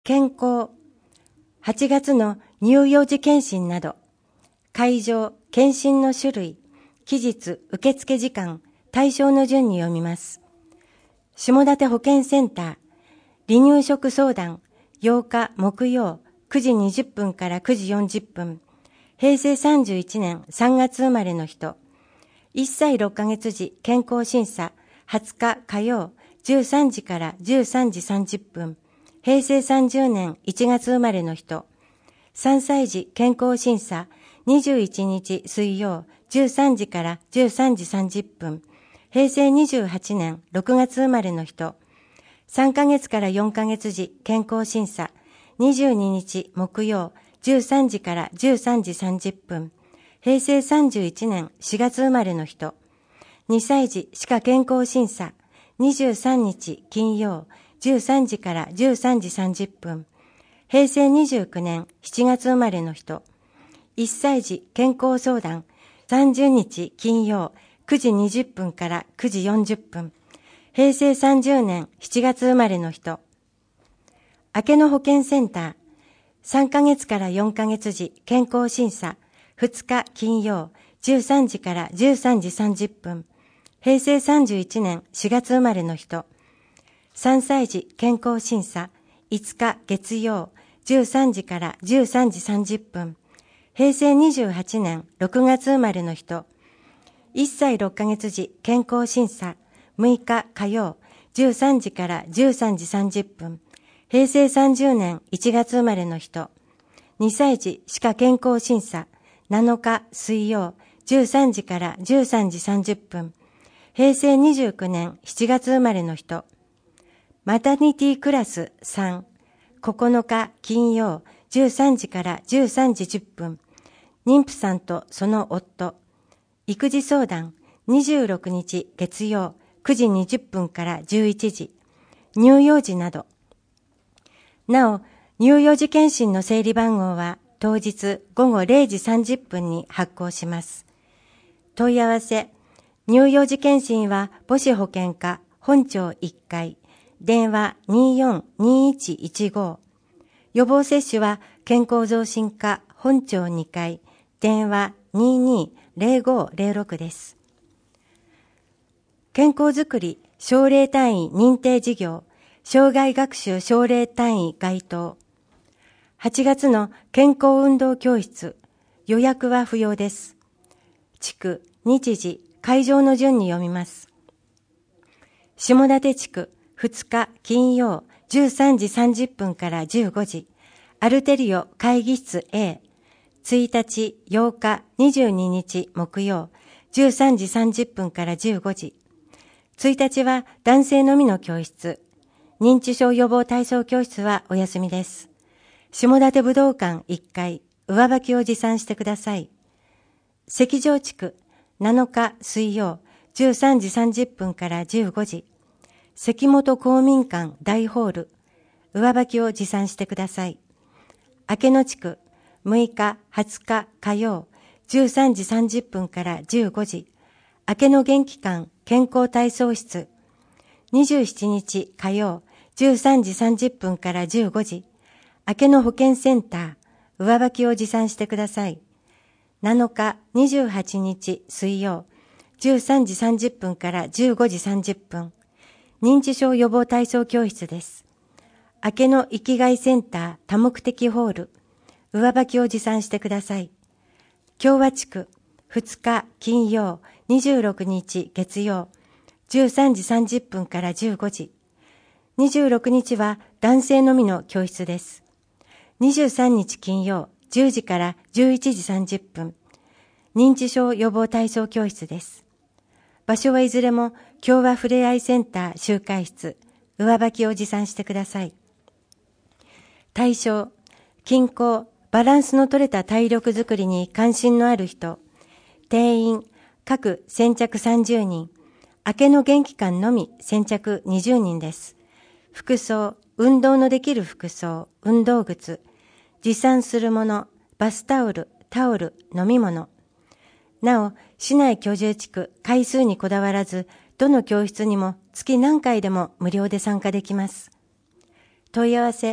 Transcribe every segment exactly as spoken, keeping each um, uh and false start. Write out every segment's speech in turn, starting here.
健康、はちがつの乳幼児検診など、会場、検診の種類、期日、受付時間、対象の順に読みます。下館保健センター、離乳食相談、ようか木曜、くじにじゅっぷんからくじよんじゅっぷん、へいせいさんじゅういちねんさんがつ生まれの人、いっさいろっかげつ時健康審査、はつか火曜、じゅうさんじからじゅうさんじさんじゅっぷん、へいせいさんじゅうねんいちがつ生まれの人、さんさい児健康審査、にじゅういちにち水曜、じゅうさんじからじゅうさんじさんじゅっぷん、へいせいにじゅうはちねんろくがつ生まれの人、さんかげつからよんかげつ時健康審査、にじゅうににち木曜、じゅうさんじからじゅうさんじさんじゅっぷん、へいせいさんじゅういちねんしがつ生まれの人、にさい児歯科健康審査、にじゅうさんにち金曜、じゅうさんじからじゅうさんじさんじゅっぷん、へいせいにじゅうきゅうねんしちがつ生まれの人、いっさい児健康相談、さんじゅうにち金曜、くじにじゅっぷんからくじよんじゅっぷん、へいせいさんじゅうねんしちがつ生まれの人、明けの保健センター、さんかげつからよんかげつ時健康審査、ふつか金曜、じゅうさんじからじゅうさんじさんじゅっぷん、へいせいさんじゅういちねんしがつ生まれの人、さんさい児健康審査、いつか月曜、じゅうさんじからじゅうさんじさんじゅっぷん、へいせいにじゅうはちねんろくがつ生まれの人、いっさいろっかげつ時健康審査、むいか火曜、じゅうさんじからじゅうさんじさんじゅっぷん、へいせいさんじゅうねんいちがつ生まれの人、にさい児歯科健康審査、なのか水曜、じゅうさんじからじゅうさんじさんじゅっぷん、へいせいにじゅうきゅうねんしちがつ生まれの人、マタニティクラスさん、ここのか金曜、じゅうさんじからじゅうさんじじゅっぷん、妊婦さんとその夫、育児相談、にじゅうろくにち月曜、くじにじゅっぷんからじゅういちじ、乳幼児など。なお、乳幼児検診の整理番号は当日ごごれいじさんじゅっぷんに発行します。問い合わせ、乳幼児検診は母子保健課本庁いっかい、電話 にーよんにーいちいちご。予防接種は健康増進課本庁にかい、電話 にーにーぜろごぜろろく です。健康づくり奨励単位認定事業、障害学習奨励単位該当。はちがつの健康運動教室、予約は不要です。地区、日時、会場の順に読みます。下館地区、ふつか金曜、じゅうさんじさんじゅっぷんからじゅうごじ、アルテリオ会議室 A、ついたち、ようか、にじゅうににち木曜、じゅうさんじさんじゅっぷんからじゅうごじ、ついたちは男性のみの教室、認知症予防体操教室はお休みです。下館武道館いっかい、上履きを持参してください。石城地区、なのか水曜、じゅうさんじさんじゅっぷんからじゅうごじ、関本公民館大ホール、上履きを持参してください。明けの地区、むいか、はつか火曜、じゅうさんじさんじゅっぷんからじゅうごじ、明けの元気館健康体操室、にじゅうしちにち火曜、じゅうさんじさんじゅっぷんからじゅうごじ、明けの保健センター、上履きを持参してください。なのか、にじゅうはちにち水曜、じゅうさんじさんじゅっぷんからじゅうごじさんじゅっぷん、認知症予防体操教室です。明けの生きがいセンター多目的ホール、上履きを持参してください。共和地区、ふつか金曜、にじゅうろくにち月曜、じゅうさんじさんじゅっぷんからじゅうごじ、にじゅうろくにちは男性のみの教室です。にじゅうさんにち金曜、じゅうじからじゅういちじさんじゅっぷん、認知症予防体操教室です。場所はいずれも共和ふれあいセンター集会室、上履きを持参してください。対象、健康、バランスの取れた体力づくりに関心のある人、定員、各先着さんじゅうにん、明けの元気館のみ先着にじゅうにんです。服装、運動のできる服装、運動靴、持参するもの、バスタオル、タオル、飲み物。なお、市内居住地区、回数にこだわらず、どの教室にも月何回でも無料で参加できます。問い合わせ、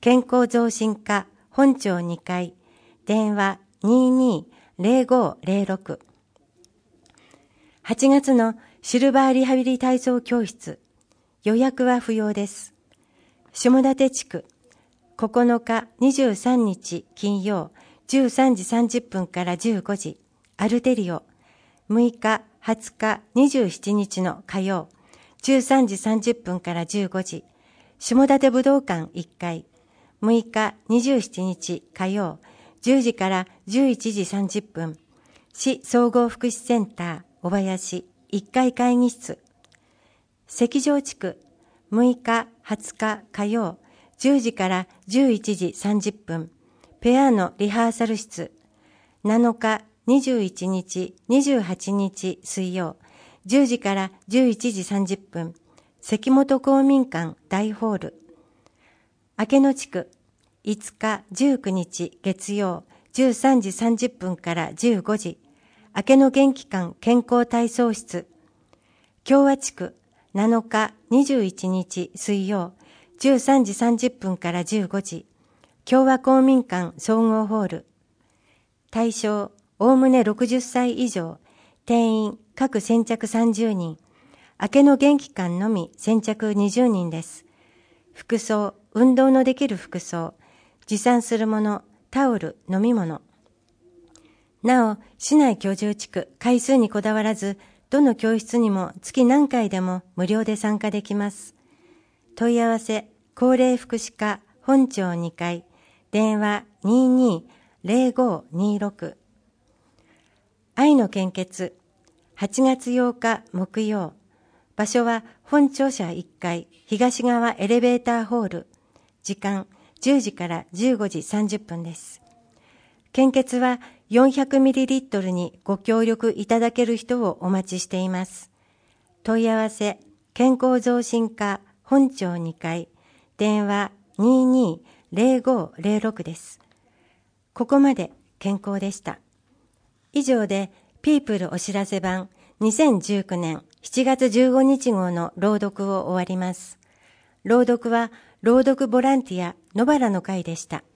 健康増進課本庁にかい、電話 にーにーぜろごぜろろく。はちがつのシルバーリハビリ体操教室、予約は不要です。下館地区、ここのかにじゅうさんにち金曜、じゅうさんじさんじゅっぷんからじゅうごじ、アルテリオ、むいか、はつか、にじゅうしちにちの火曜、じゅうさんじさんじゅっぷんからじゅうごじ、下館武道館いっかい、むいか、にじゅうしちにち火曜、じゅうじからじゅういちじさんじゅっぷん、市総合福祉センター小林いっかい会議室。石城地区、むいか、はつか火曜、じゅうじからじゅういちじさんじゅっぷん、ペアのリハーサル室。なのか、にじゅういちにち、にじゅうはちにち水曜、じゅうじからじゅういちじさんじゅっぷん、関本公民館大ホール。明野地区、いつか、じゅうくにち月曜、じゅうさんじさんじゅっぷんからじゅうごじ、明野元気館健康体操室。共和地区、なのか、にじゅういちにち水曜、じゅうさんじさんじゅっぷんからじゅうごじ、共和公民館総合ホール。対象、おおむねろくじゅっさい以上、定員各先着さんじゅうにん、明野元気館のみ先着にじゅうにんです。服装、運動のできる服装、持参するもの、タオル、飲み物。なお、市内居住地区、回数にこだわらず、どの教室にも月何回でも無料で参加できます。問い合わせ、高齢福祉課本庁にかい、電話 にーにーぜろごにーろく。愛の献血、はちがつようか木曜。場所は本庁舎いっかい、東側エレベーターホール。時間じゅうじからじゅうごじさんじゅっぷんです。献血は よんひゃくミリリットル にご協力いただける人をお待ちしています。問い合わせ、健康増進課本庁にかい、電話 にーにーぜろごぜろろく です。ここまで健康でした。以上で、ピープルお知らせ版にせんじゅうきゅうねんしちがつじゅうごにち号の朗読を終わります。朗読は、朗読ボランティア野原の会でした。